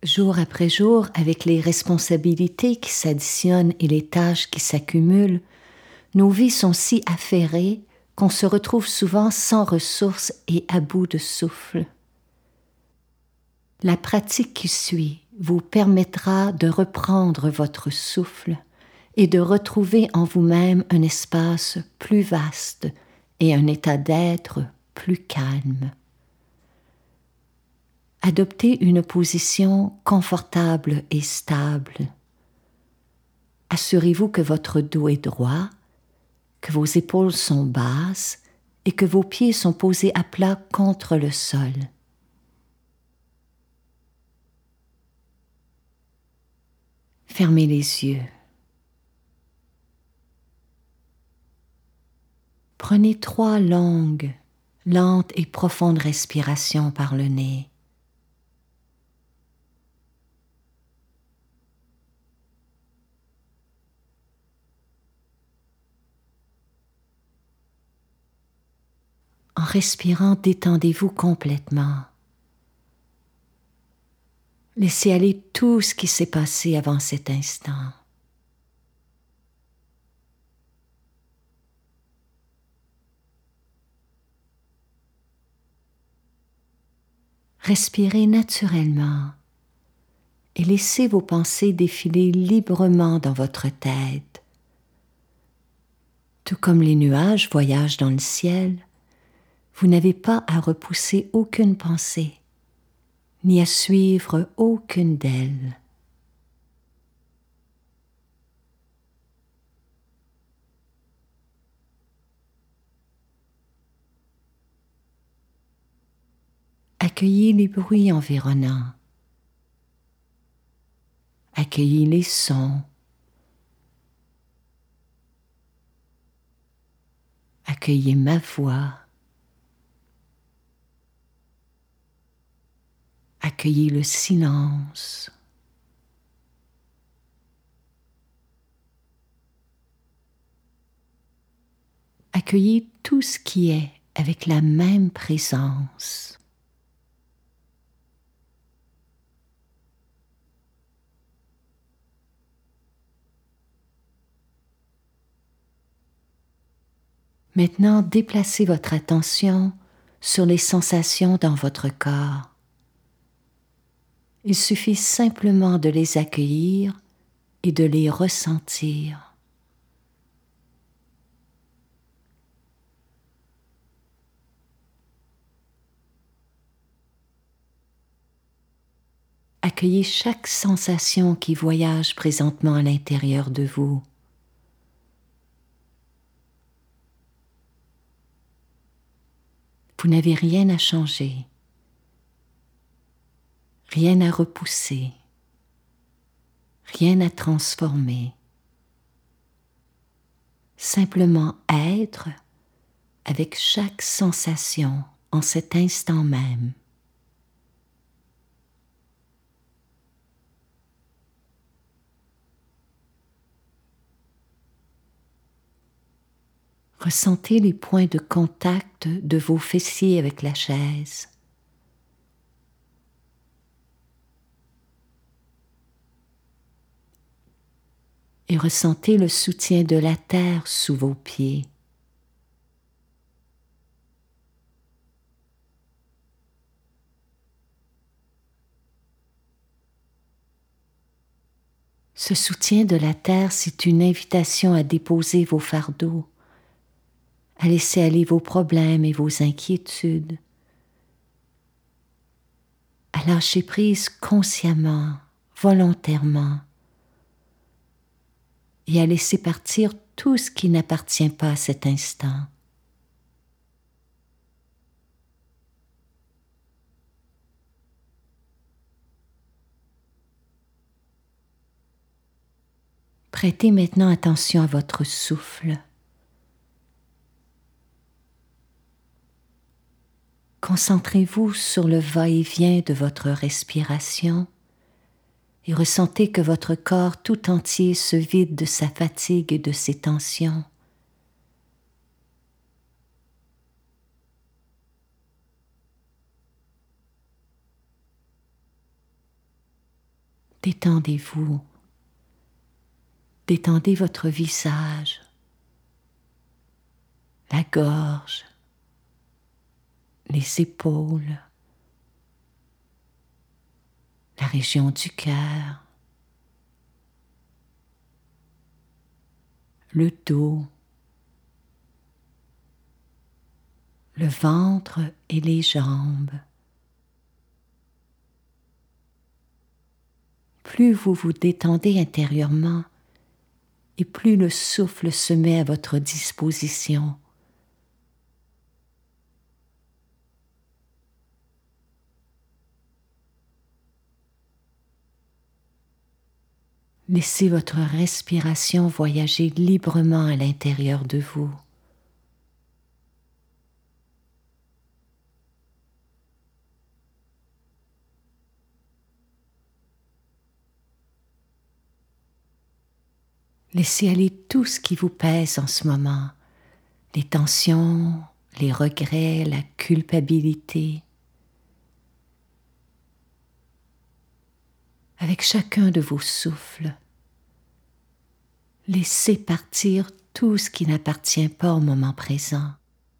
Jour après jour, avec les responsabilités qui s'additionnent et les tâches qui s'accumulent, nos vies sont si affairées qu'on se retrouve souvent sans ressources et à bout de souffle. La pratique qui suit vous permettra de reprendre votre souffle et de retrouver en vous-même un espace plus vaste et un état d'être plus calme. Adoptez une position confortable et stable. Assurez-vous que votre dos est droit, que vos épaules sont basses et que vos pieds sont posés à plat contre le sol. Fermez les yeux. Prenez 3 longues, lentes et profondes respirations par le nez. En respirant, détendez-vous complètement. Laissez aller tout ce qui s'est passé avant cet instant. Respirez naturellement et laissez vos pensées défiler librement dans votre tête. Tout comme les nuages voyagent dans le ciel, vous n'avez pas à repousser aucune pensée, ni à suivre aucune d'elles. Accueillez les bruits environnants. Accueillez les sons. Accueillez ma voix. Accueillez le silence. Accueillez tout ce qui est avec la même présence. Maintenant, déplacez votre attention sur les sensations dans votre corps. Il suffit simplement de les accueillir et de les ressentir. Accueillez chaque sensation qui voyage présentement à l'intérieur de vous. Vous n'avez rien à changer, rien à repousser, rien à transformer. Simplement être avec chaque sensation en cet instant même. Ressentez les points de contact de vos fessiers avec la chaise. Et ressentez le soutien de la terre sous vos pieds. Ce soutien de la terre, c'est une invitation à déposer vos fardeaux, à laisser aller vos problèmes et vos inquiétudes, à lâcher prise consciemment, volontairement, et à laisser partir tout ce qui n'appartient pas à cet instant. Prêtez maintenant attention à votre souffle. Concentrez-vous sur le va-et-vient de votre respiration et ressentez que votre corps tout entier se vide de sa fatigue et de ses tensions. Détendez-vous. Détendez votre visage, la gorge, les épaules, la région du cœur, le dos, le ventre et les jambes. Plus vous vous détendez intérieurement, et plus le souffle se met à votre disposition. Laissez votre respiration voyager librement à l'intérieur de vous. Laissez aller tout ce qui vous pèse en ce moment, les tensions, les regrets, la culpabilité. Avec chacun de vos souffles, laissez partir tout ce qui n'appartient pas au moment présent.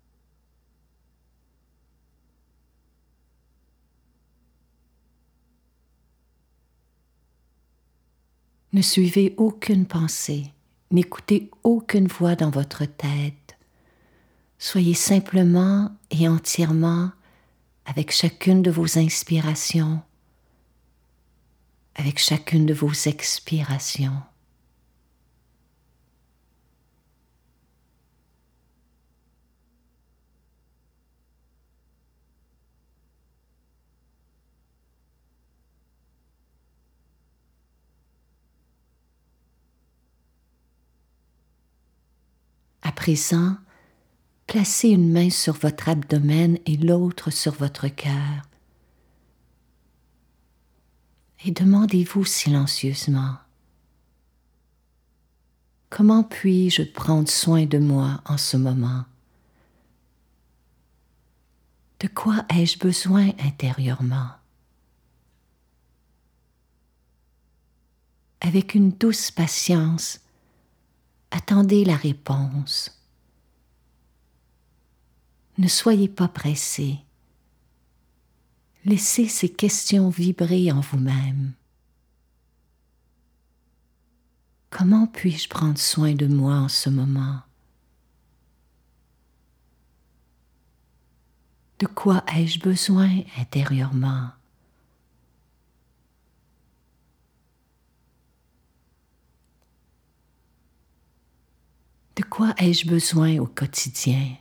Ne suivez aucune pensée, n'écoutez aucune voix dans votre tête. Soyez simplement et entièrement avec chacune de vos inspirations, avec chacune de vos expirations. À présent, placez une main sur votre abdomen et l'autre sur votre cœur. Et demandez-vous silencieusement: comment puis-je prendre soin de moi en ce moment? De quoi ai-je besoin intérieurement? Avec une douce patience, attendez la réponse. Ne soyez pas pressé. Laissez ces questions vibrer en vous-même. Comment puis-je prendre soin de moi en ce moment? De quoi ai-je besoin intérieurement? De quoi ai-je besoin au quotidien?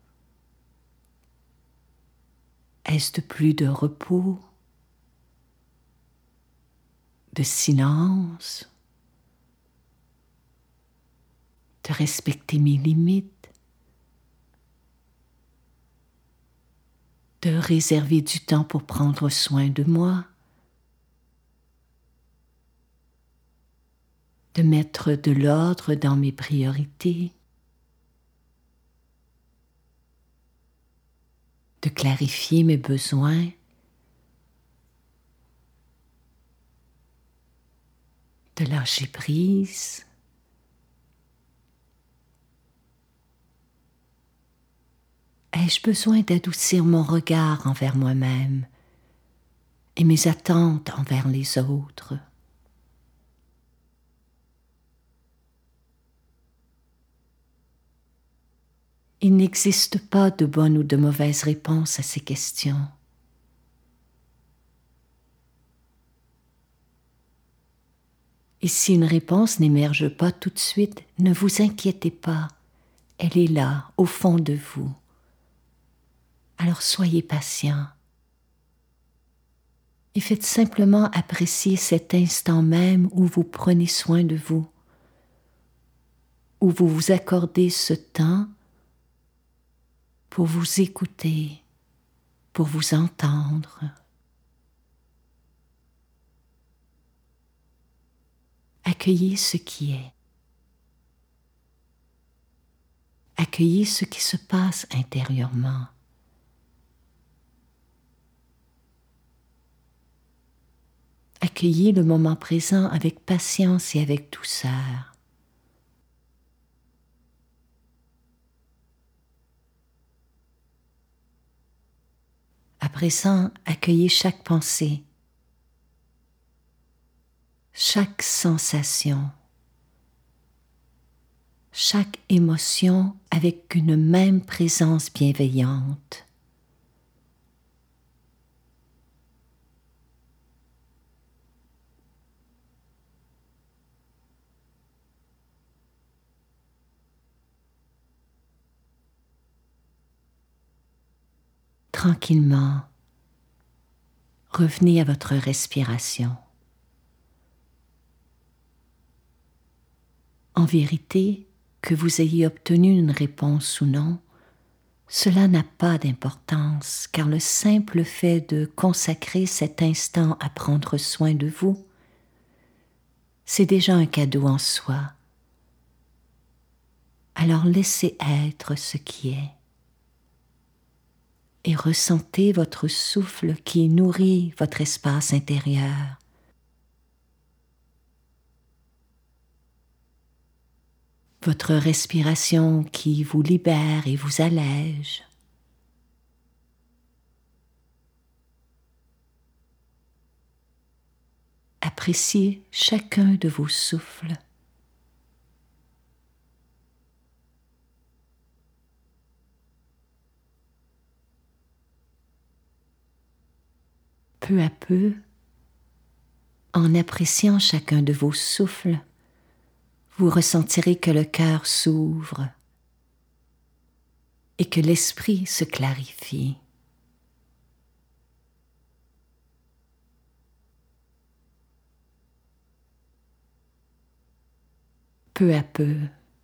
Est-ce de plus de repos, de silence, de respecter mes limites, de réserver du temps pour prendre soin de moi, de mettre de l'ordre dans mes priorités, de clarifier mes besoins, de lâcher prise. Ai-je besoin d'adoucir mon regard envers moi-même et mes attentes envers les autres? Il n'existe pas de bonne ou de mauvaise réponse à ces questions. Et si une réponse n'émerge pas tout de suite, ne vous inquiétez pas, elle est là, au fond de vous. Alors soyez patient et faites simplement apprécier cet instant même où vous prenez soin de vous, où vous vous accordez ce temps pour vous écouter, pour vous entendre. Accueillez ce qui est. Accueillez ce qui se passe intérieurement. Accueillez le moment présent avec patience et avec douceur. À présent, accueillez chaque pensée, chaque sensation, chaque émotion avec une même présence bienveillante. Tranquillement, revenez à votre respiration. En vérité, que vous ayez obtenu une réponse ou non, cela n'a pas d'importance, car le simple fait de consacrer cet instant à prendre soin de vous, c'est déjà un cadeau en soi. Alors laissez être ce qui est. Et ressentez votre souffle qui nourrit votre espace intérieur. Votre respiration qui vous libère et vous allège. Appréciez chacun de vos souffles. Peu à peu, en appréciant chacun de vos souffles, vous ressentirez que le cœur s'ouvre et que l'esprit se clarifie. Peu à peu,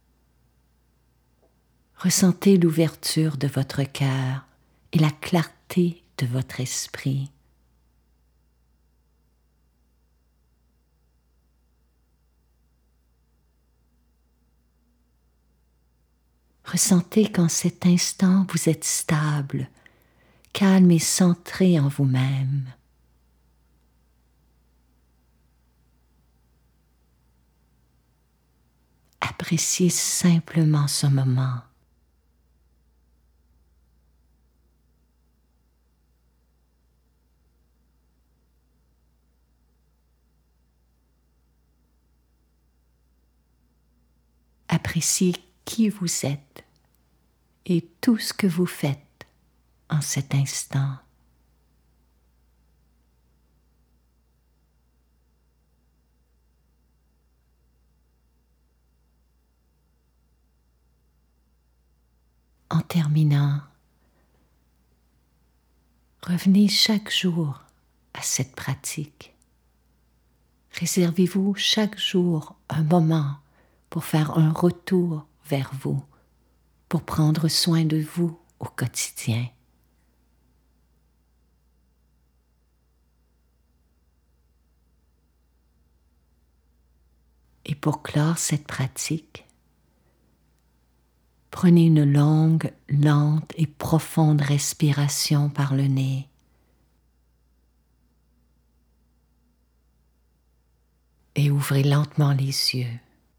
ressentez l'ouverture de votre cœur et la clarté de votre esprit. Ressentez qu'en cet instant, vous êtes stable, calme et centré en vous-même. Appréciez simplement ce moment. Appréciez qui vous êtes et tout ce que vous faites en cet instant. En terminant, revenez chaque jour à cette pratique. Réservez-vous chaque jour un moment pour faire un retour vers vous, pour prendre soin de vous au quotidien. Et pour clore cette pratique, prenez une longue, lente et profonde respiration par le nez. Et ouvrez lentement les yeux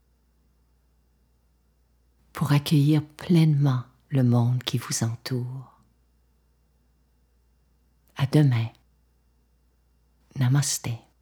pour accueillir pleinement le monde qui vous entoure. À demain. Namasté.